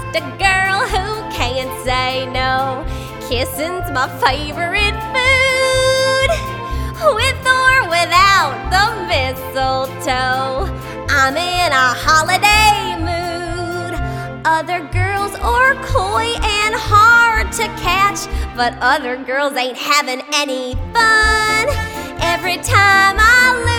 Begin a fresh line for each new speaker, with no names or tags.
a girl who can't say no. Kissing's my favorite food, with or without the mistletoe. I'm in a holiday mood. Other girls are coy and hard to catch, but other girls ain't having any fun. Every time I lose